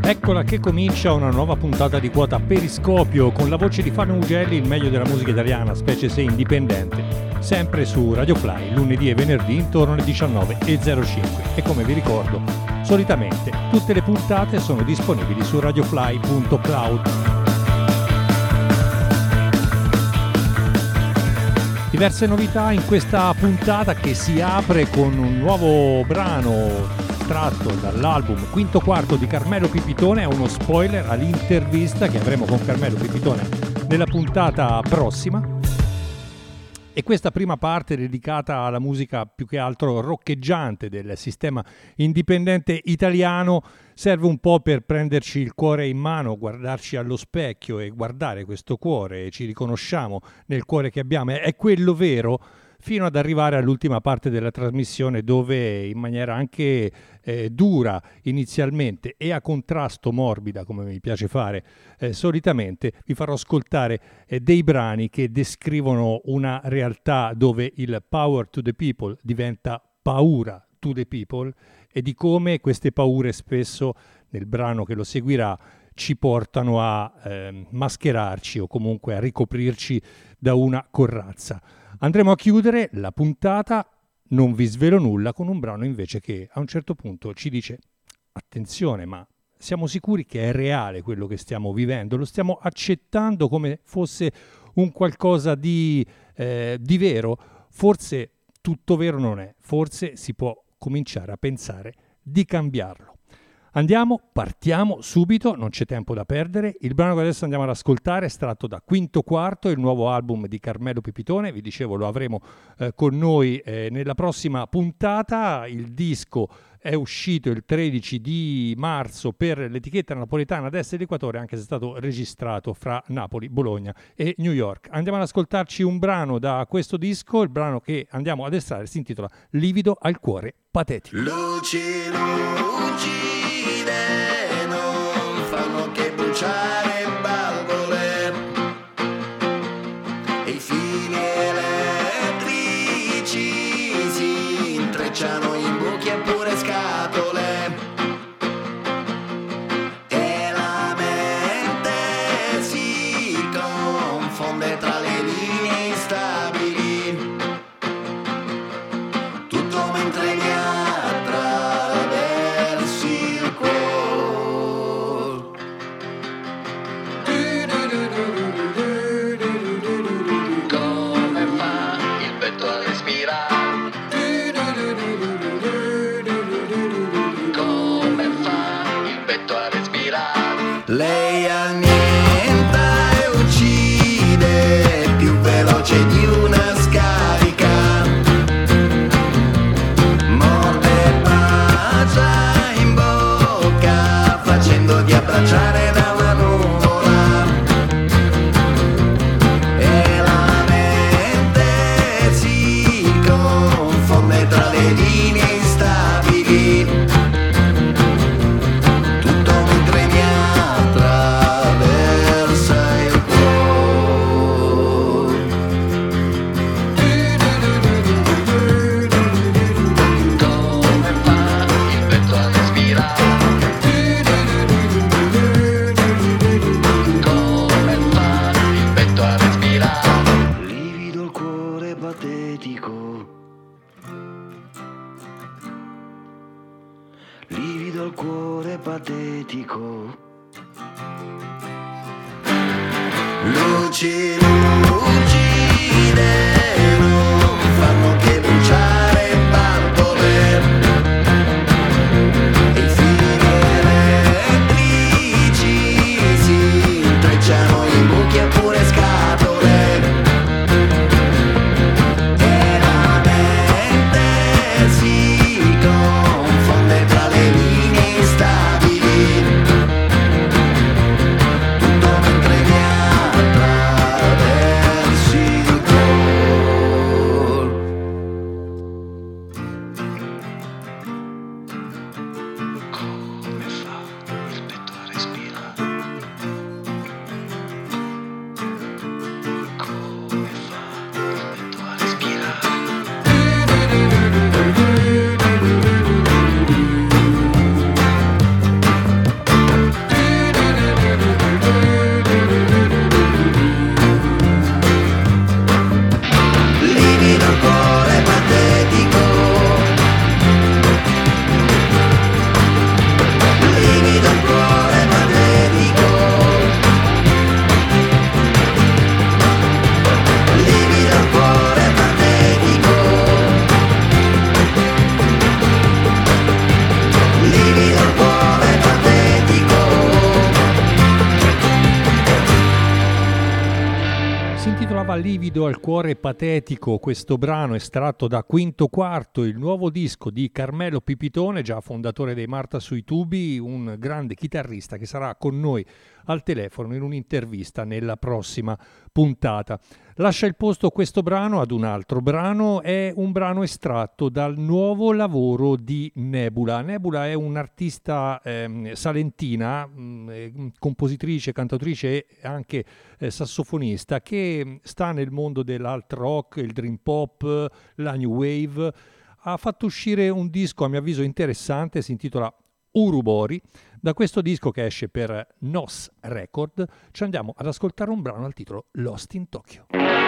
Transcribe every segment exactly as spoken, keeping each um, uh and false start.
Eccola che comincia una nuova puntata di Quota Periscopio con la voce di Fabio Mugelli, il meglio della musica italiana, specie se indipendente, sempre su Radio Fly, lunedì e venerdì intorno alle diciannove e zero cinque. E come vi ricordo, solitamente tutte le puntate sono disponibili su radiofly punto cloud. Diverse novità in questa puntata che si apre con un nuovo brano tratto dall'album Quinto Quarto di Carmelo Pipitone. È uno spoiler all'intervista che avremo con Carmelo Pipitone nella puntata prossima. E questa prima parte dedicata alla musica più che altro roccheggiante del sistema indipendente italiano serve un po' per prenderci il cuore in mano, guardarci allo specchio e guardare questo cuore, e ci riconosciamo nel cuore che abbiamo, è quello vero, fino ad arrivare all'ultima parte della trasmissione dove in maniera anche eh, dura inizialmente e a contrasto morbida, come mi piace fare eh, solitamente, vi farò ascoltare eh, dei brani che descrivono una realtà dove il power to the people diventa paura to the people e di come queste paure spesso nel brano che lo seguirà ci portano a eh, mascherarci o comunque a ricoprirci da una corazza. Andremo a chiudere la puntata, non vi svelo nulla, con un brano invece che a un certo punto ci dice attenzione, ma siamo sicuri che è reale quello che stiamo vivendo, lo stiamo accettando come fosse un qualcosa di, eh, di vero, forse tutto vero non è, forse si può cominciare a pensare di cambiarlo. Andiamo, partiamo subito, non c'è tempo da perdere. Il brano che adesso andiamo ad ascoltare è estratto da Quinto Quarto, il nuovo album di Carmelo Pipitone. Vi dicevo, lo avremo eh, con noi eh, nella prossima puntata. Il disco è uscito il tredici di marzo per l'etichetta napoletana Destra dell'Equatore, anche se è stato registrato fra Napoli, Bologna e New York. Andiamo ad ascoltarci un brano da questo disco. Il brano che andiamo ad estrarre si intitola Livido al cuore patetico. Luci, luci non fanno che bruciare valvole e i fili elettrici si intrecciano in buchi e pure scatole e la mente si confonde tra le linee instabili, tutto mentre mi attraversi il cuore. Come fa il petto a respirare? Come fa il petto a respirare? Lei annienta e uccide più veloce di una scarica, morde e bacia in bocca facendo di abbracciare da una nuvola e la mente si confonde tra le linee instabili, tutto mentre mi attraversa il cuore. Come fa il petto a respirare? Come fa il petto a respirare? Livido il cuore patetico, livido il cuore patetico. Luci lucide non fanno che bruciare valvole e i fili elettrici si intrecciano in buchi e pure scatole e la mente si confonde tra le linee instabili, tutto mentre mi attraversi il cuore. fa livido al cuore patetico questo brano estratto da Quinto Quarto, il nuovo disco di Carmelo Pipitone, già fondatore dei Marta sui tubi, un grande chitarrista che sarà con noi al telefono in un'intervista nella prossima puntata. Lascia il posto questo brano ad un altro brano, è un brano estratto dal nuovo lavoro di Nebula. Nebula è un'artista eh, salentina, mh, compositrice, cantautrice e anche eh, sassofonista, che sta nel mondo dell'alt rock, il dream pop, la new wave. Ha fatto uscire un disco a mio avviso interessante, si intitola Urubori. Da questo disco, che esce per Nos Record, ci andiamo ad ascoltare un brano al titolo Lost in Tokyo.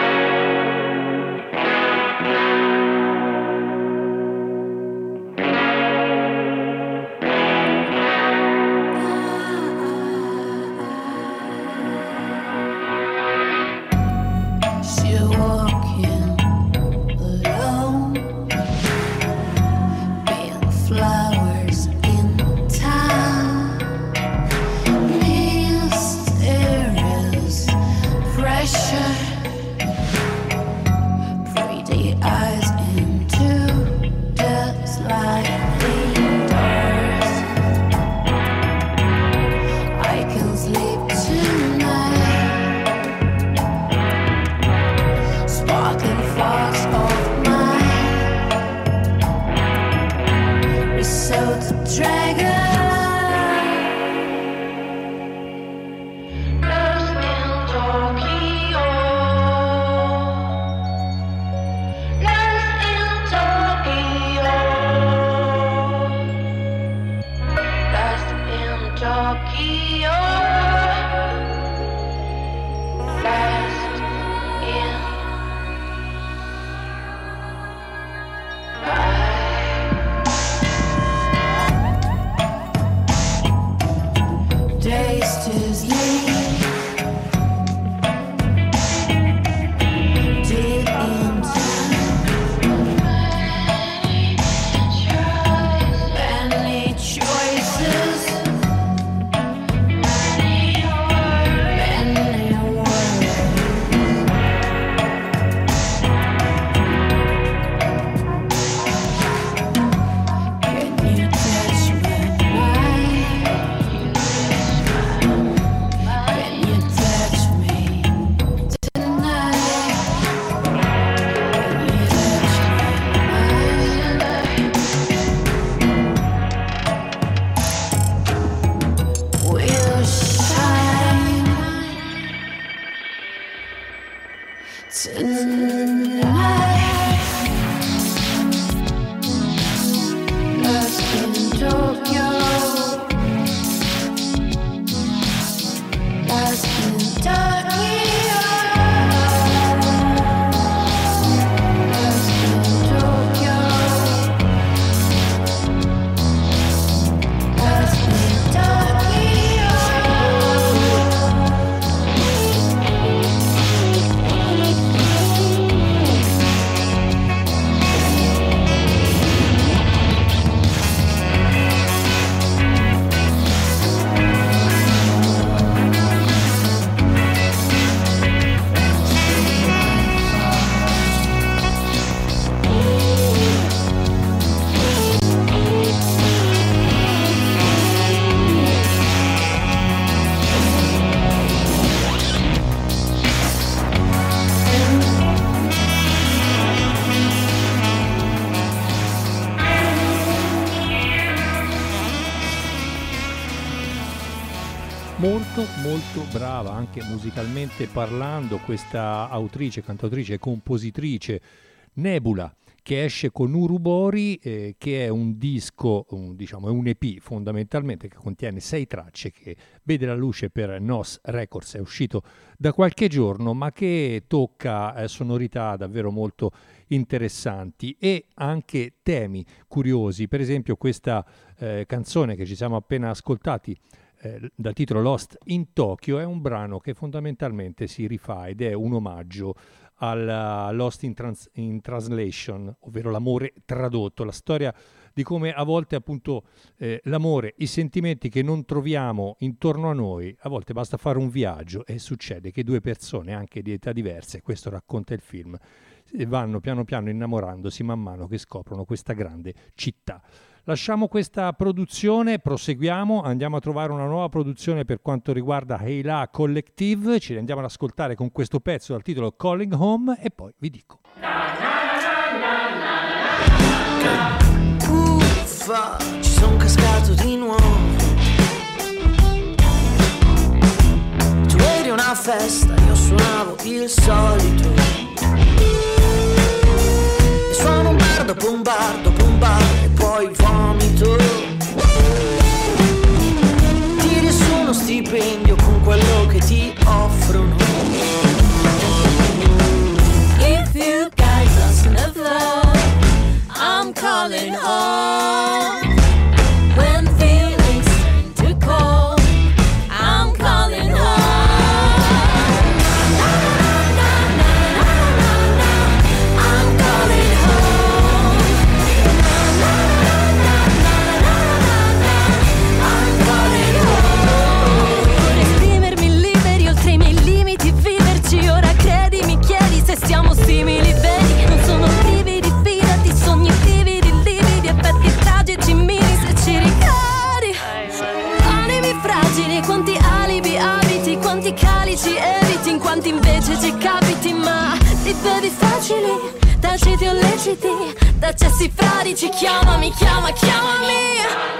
Molto molto brava anche musicalmente parlando questa autrice, cantautrice e compositrice Nebula, che esce con Urubori, eh, che è un disco, un, diciamo è un E P fondamentalmente, che contiene sei tracce, che vede la luce per Nos Records, è uscito da qualche giorno, ma che tocca eh, sonorità davvero molto interessanti e anche temi curiosi. Per esempio questa eh, canzone che ci siamo appena ascoltati, Eh, dal titolo Lost in Tokyo, è un brano che fondamentalmente si rifà ed è un omaggio al Lost in, Trans- in Translation, ovvero l'amore tradotto, la storia di come a volte appunto eh, l'amore, i sentimenti che non troviamo intorno a noi, a volte basta fare un viaggio e succede che due persone anche di età diverse, questo racconta il film, vanno piano piano innamorandosi man mano che scoprono questa grande città. Lasciamo questa produzione, proseguiamo, andiamo a trovare una nuova produzione per quanto riguarda Heila Collective, ci andiamo ad ascoltare con questo pezzo dal titolo Calling Home e poi vi dico. Uffa, ci son cascato di nuovo. Tu eri una festa, io suonavo il solito. E suono un bar dopo un bar dopo un bar e poi vomito. Tiri su uno stipendio con quello che ti offrono. If you guys lost in the floor, I'm calling home. When feelings turn to cold, I'm calling home. I'm calling home. I'm calling home. Esprimermi liberi oltre i miei limiti, viverci ora, credi, mi chiedi se siamo simili, vedi, non sono brividi, fidati, sogni vividi, lividi, effetti tragici, mini se ci ricordi. Animi fragili, quanti alibi abiti, quanti calici eviti, in quanti invece ci capiti, ma li bevi facili, taciti o leciti, da cessi fradici, chiamami, chiama, chiamami.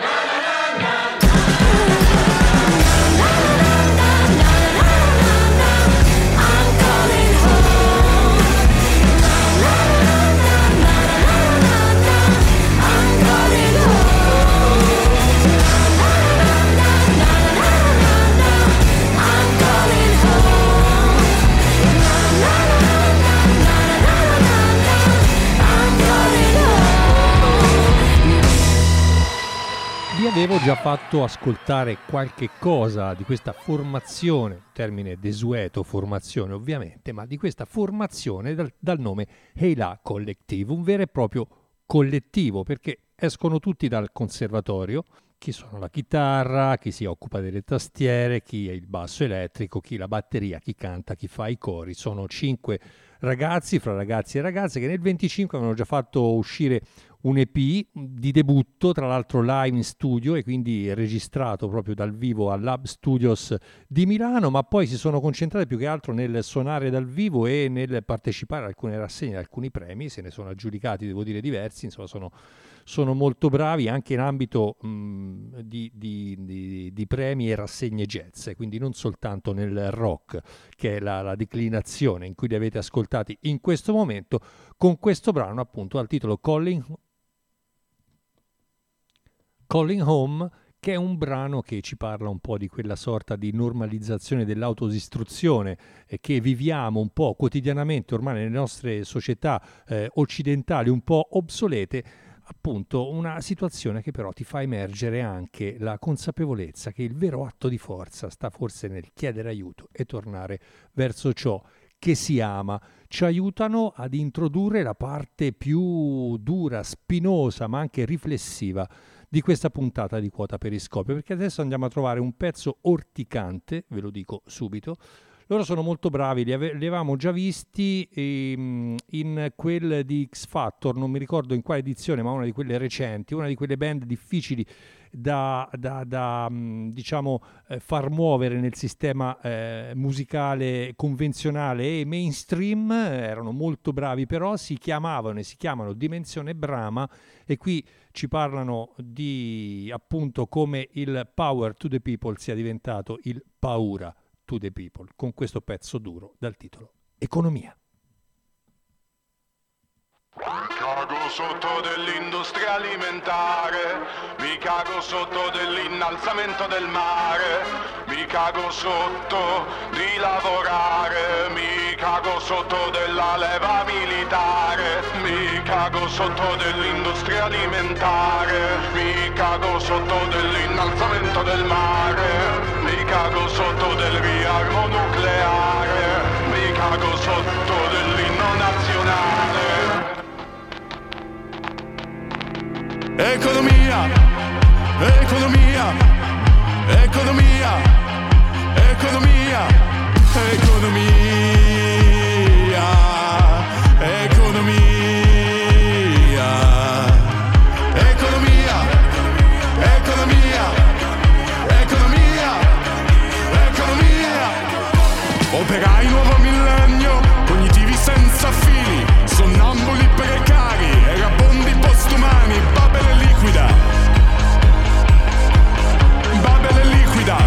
Vi avevo già fatto ascoltare qualche cosa di questa formazione, termine desueto, formazione ovviamente, ma di questa formazione dal, dal nome Heila Collective, un vero e proprio collettivo, perché escono tutti dal conservatorio, chi suona la chitarra, chi si occupa delle tastiere, chi è il basso elettrico, chi la batteria, chi canta, chi fa i cori. Sono cinque ragazzi, fra ragazzi e ragazze, che nel venticinque avevano già fatto uscire un E P di debutto, tra l'altro live in studio e quindi registrato proprio dal vivo al Lab Studios di Milano, ma poi si sono concentrati più che altro nel suonare dal vivo e nel partecipare a alcune rassegne, a alcuni premi, se ne sono aggiudicati, devo dire, diversi, insomma sono, sono molto bravi anche in ambito mh, di, di, di, di premi e rassegne jazz, quindi non soltanto nel rock, che è la, la declinazione in cui li avete ascoltati in questo momento, con questo brano appunto al titolo Calling Calling Home, che è un brano che ci parla un po' di quella sorta di normalizzazione dell'autodistruzione eh, che viviamo un po' quotidianamente ormai nelle nostre società eh, occidentali un po' obsolete, appunto una situazione che però ti fa emergere anche la consapevolezza che il vero atto di forza sta forse nel chiedere aiuto e tornare verso ciò che si ama. Ci aiutano ad introdurre la parte più dura, spinosa, ma anche riflessiva di questa puntata di Quota Periscopio, perché adesso andiamo a trovare un pezzo orticante, ve lo dico subito. Loro sono molto bravi, li, ave- li avevamo già visti ehm, in quel di X Factor, non mi ricordo in quale edizione, ma una di quelle recenti, una di quelle band difficili da, da, da diciamo eh, far muovere nel sistema eh, musicale convenzionale e mainstream. Erano molto bravi, però si chiamavano e si chiamano Dimensione Brahma, e qui ci parlano di appunto come il Power to the People sia diventato il Paura to the People, con questo pezzo duro dal titolo Economia. Mi cago sotto dell'industria alimentare, mi cago sotto dell'innalzamento del mare, mi cago sotto di lavorare, mi cago sotto della leva militare, mi cago sotto dell'industria alimentare, mi cago sotto dell'innalzamento del mare, mi cago sotto del riarmo nucleare, mi cago sotto dell'inno nazionale. Economia, economia, economia, economia, economia, economia, economia, economia, economia, economia. Operai nuovo millennio, cognitivi senza fili, sonnambuli precari, erabondi postumani, Babele liquida, Babele liquida,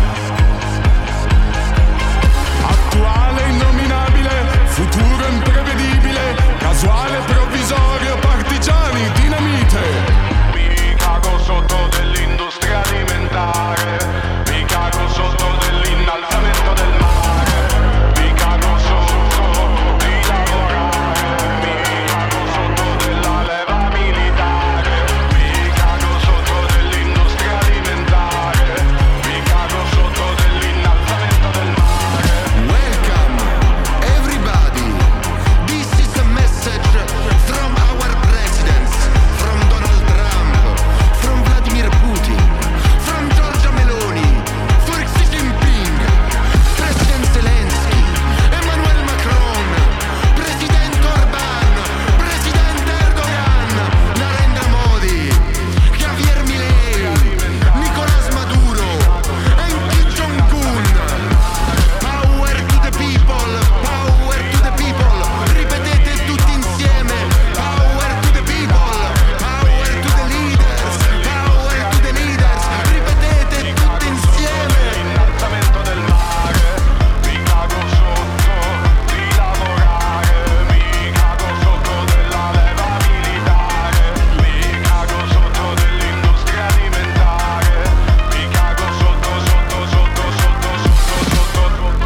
attuale innominabile, futuro imprevedibile, casuale provvisorio, partigiani, dinamite. Mi cago sotto dell'industria alimentare, mi cago sotto dell'innalzamento del mare, mi cago sotto di lavorare, mi cago sotto della leva militare, mi cago sotto dell'industria alimentare, mi cago sotto dell'innalzamento del mare. Welcome, everybody. This is a message from our presidents, from Donald Trump, from Vladimir Putin, from Giorgia Meloni, for Xi Jinping, President Zelensky, Emmanuel Macron, President Orban, President Erdogan, Narendra Modi, Javier Milei, Nicolás Maduro, and Kim Jong-un. Power to the people, power to the people. Ripetete tutti insieme. Power to the people, power to the leaders, power to the leaders. Ripetete tutti insieme. Innalzamento del mare, mi cago sotto di lavorare, mi cago sotto della leva militare, mi cago sotto dell'industria alimentare, mi cago sotto sotto sotto sotto sotto sotto.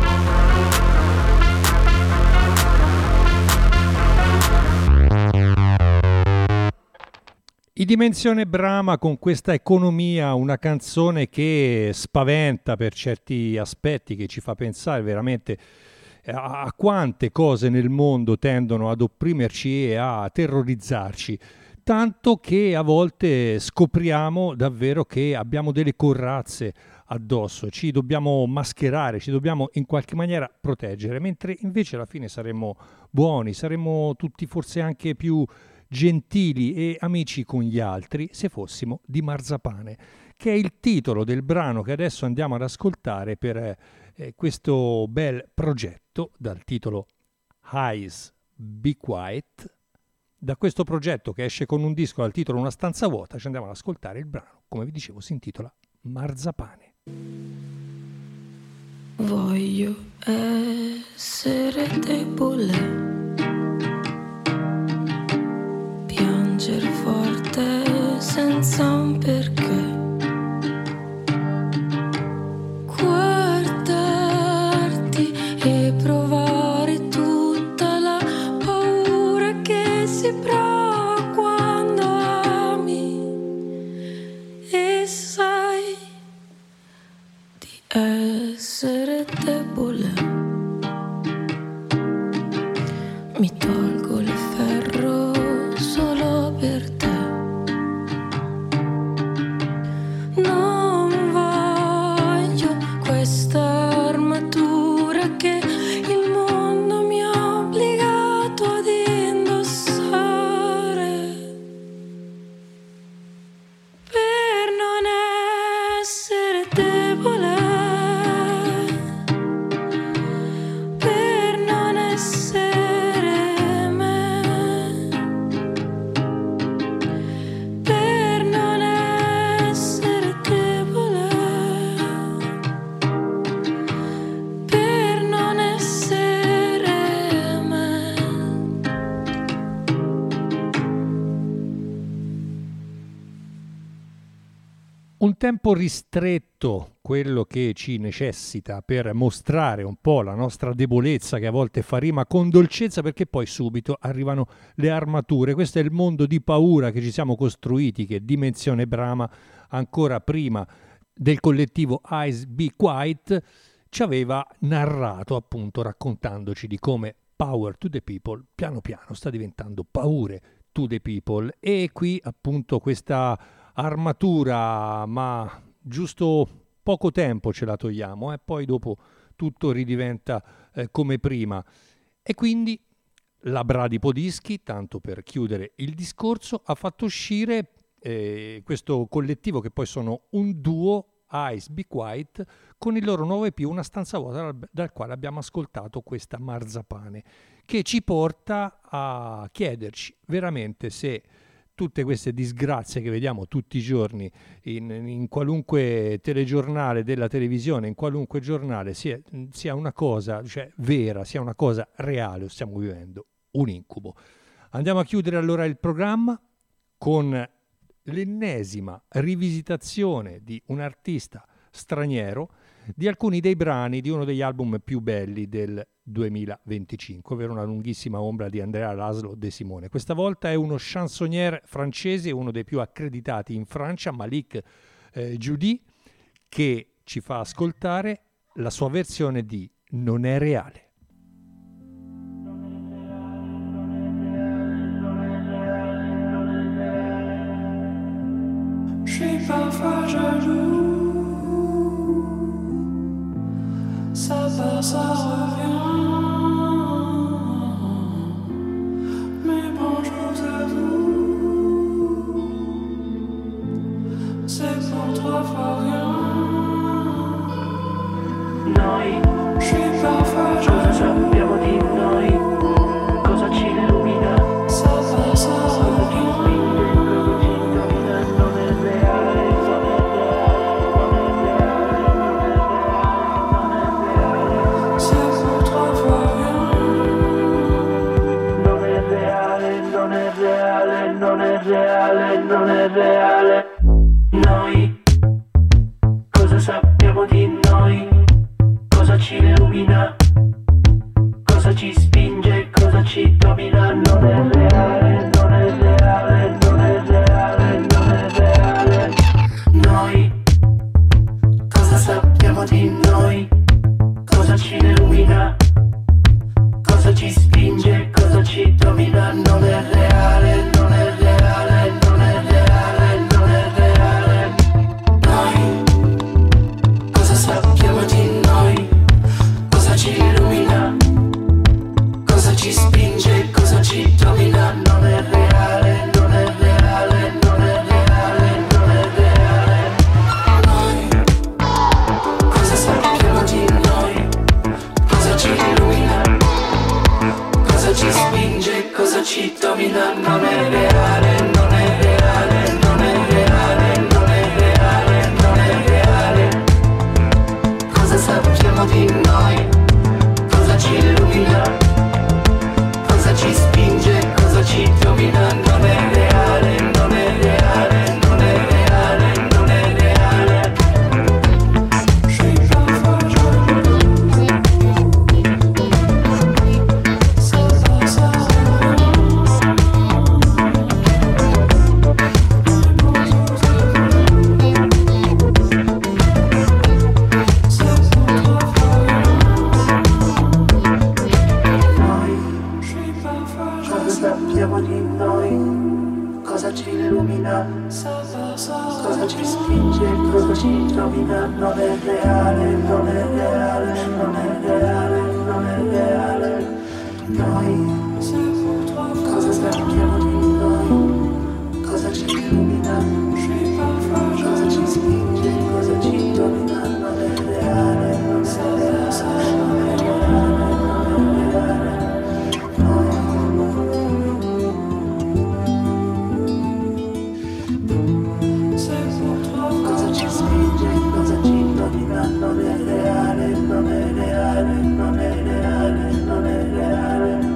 I Dimensione Brama con questa economia, una canzone che spaventa per certi aspetti, che ci fa pensare veramente a a quante cose nel mondo tendono ad opprimerci e a terrorizzarci, tanto che a volte scopriamo davvero che abbiamo delle corazze addosso, ci dobbiamo mascherare, ci dobbiamo in qualche maniera proteggere, mentre invece alla fine saremmo buoni, saremmo tutti forse anche più gentili e amici con gli altri se fossimo di marzapane, che è il titolo del brano che adesso andiamo ad ascoltare per eh, questo bel progetto dal titolo Eyes Be Quiet. Da questo progetto che esce con un disco dal titolo Una stanza vuota ci andiamo ad ascoltare il brano, come vi dicevo si intitola Marzapane. Voglio essere debole, pianger forte senza un perché, guardarti e provare tutta la paura che si prova quando ami e sai di essere debole. Mi tolgo il ferro solo per te. Non voglio questa armatura che il mondo mi ha obbligato ad indossare per non essere debole, per non essere me, per non essere debole, per non essere me. Un tempo ristretto, quello che ci necessita per mostrare un po' la nostra debolezza, che a volte fa rima con dolcezza, perché poi subito arrivano le armature. Questo è il mondo di paura che ci siamo costruiti, che Dimensione Brama, ancora prima del collettivo Eyes Be Quiet, ci aveva narrato, appunto raccontandoci di come Power to the People piano piano sta diventando paure to the People. E qui appunto questa armatura, ma giusto poco tempo ce la togliamo e eh? poi dopo tutto ridiventa eh, come prima. E quindi la Bradipo Dischi, tanto per chiudere il discorso, ha fatto uscire eh, questo collettivo che poi sono un duo, Ice Be Quiet, con il loro nuovo E P Una stanza vuota, dal, dal quale abbiamo ascoltato questa Marzapane, che ci porta a chiederci veramente se tutte queste disgrazie che vediamo tutti i giorni in, in qualunque telegiornale della televisione, in qualunque giornale, sia, sia una cosa, cioè, vera, sia una cosa reale, o stiamo vivendo un incubo. Andiamo a chiudere allora il programma con l'ennesima rivisitazione di un artista straniero di alcuni dei brani di uno degli album più belli del duemilaventicinque, ovvero Una lunghissima ombra di Andrea Laszlo De Simone. Questa volta è uno chansonnier francese, uno dei più accreditati in Francia, Malik eh, Judy, che ci fa ascoltare la sua versione di Non è reale. Je suis parfois jaloux, ça part, ça revient, mais bon, je vous avoue, c'est pour trois fois rien. Noi, je suis parfois jaloux, cosa sappiamo di noi, cosa ci illumina, ça part, ça revient. Non è reale, non è reale. Noi, cosa sappiamo di noi? Cosa ci illumina? Cosa ci spinge? Cosa ci domina? Non è reale, non è reale, non è reale, non è reale. Noi, cosa sappiamo di noi? Cosa ci illumina? Cosa ci spinge? Cosa ci domina? Non è reale, non è reale, non è reale, non è reale. Noi, cosa sappiamo di noi? Cosa ci illumina? Cosa ci spinge? Cosa ci domina? Non è reale, non è reale, non è reale, non è reale. Noi, cosa sappiamo di noi? Cosa ci illumina? Cosa ci spinge, cosa ci domina, non è reale, non è reale, non è reale, non è reale, non è reale. Cosa sappiamo di noi, cosa ci illumina, cosa ci spinge, cosa ci domina, non è reale, non è reale, non è reale, non è reale. Je suis parfois jaloux. Cosa ci illumina, cosa ci spinge, cosa ci domina, non è reale, non è reale, non è reale, non è reale. Noi, cosa sappiamo di noi, cosa ci illumina, cosa ci spinge, cosa ci domina, non è reale, non è reale, non è reale, non è reale. Cosa ci spinge, cosa ci domina, non è reale, non è reale, non è reale, non è reale.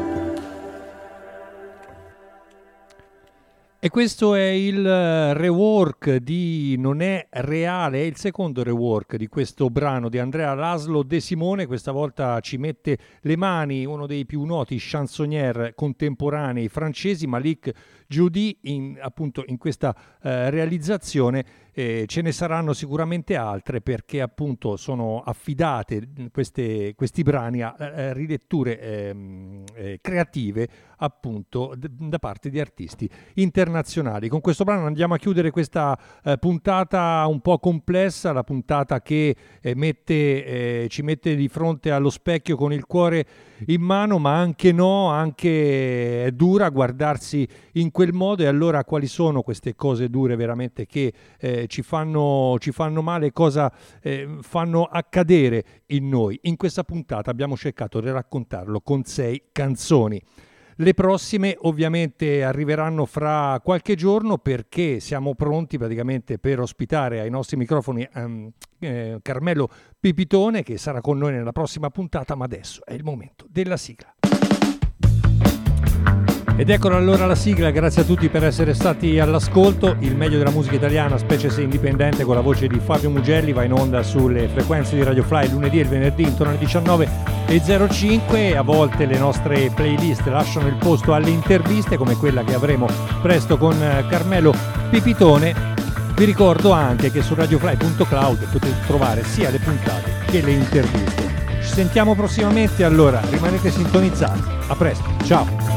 E questo è il rework di Non è reale, è il secondo rework di questo brano di Andrea Laszlo De Simone. Questa volta ci mette le mani uno dei più noti chansonnier contemporanei francesi, Malik Judy, in, appunto in questa eh, realizzazione. Eh, ce ne saranno sicuramente altre, perché appunto sono affidate queste, questi brani a eh, riletture eh, eh, creative appunto d- da parte di artisti internazionali. Con questo brano andiamo a chiudere questa eh, puntata un po' complessa, la puntata che eh, mette, eh, ci mette di fronte allo specchio con il cuore in mano, ma anche no, anche è dura guardarsi in quel modo. E allora quali sono queste cose dure veramente che eh, ci fanno, ci fanno male, cosa eh, fanno accadere in noi? In questa puntata abbiamo cercato di raccontarlo con sei canzoni. Le prossime ovviamente arriveranno fra qualche giorno, perché siamo pronti praticamente per ospitare ai nostri microfoni um, eh, Carmelo Pipitone, che sarà con noi nella prossima puntata, ma adesso è il momento della sigla. Ed eccola allora la sigla, grazie a tutti per essere stati all'ascolto. Il meglio della musica italiana, specie se indipendente, con la voce di Fabio Mugelli, va in onda sulle frequenze di Radio Fly il lunedì e il venerdì intorno alle diciannove e zero cinque. A volte le nostre playlist lasciano il posto alle interviste, come quella che avremo presto con Carmelo Pipitone. Vi ricordo anche che su radiofly punto cloud potete trovare sia le puntate che le interviste. Ci sentiamo prossimamente, allora rimanete sintonizzati. A presto, ciao!